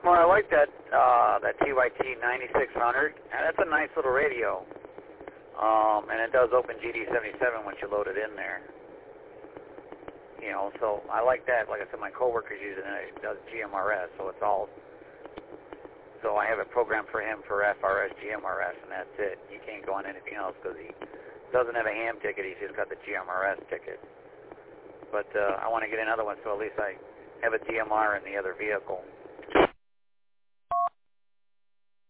Well, I like that TYT 9600, and that's a nice little radio. And it does open GD77 once you load it in there. You know, so I like that. Like I said, my coworker's using it. It does GMRS, so it's all. So I have a program for him for FRS, GMRS, and that's it. You can't go on anything else because he doesn't have a ham ticket. He's just got the GMRS ticket. But I want to get another one, so at least I have a DMR in the other vehicle.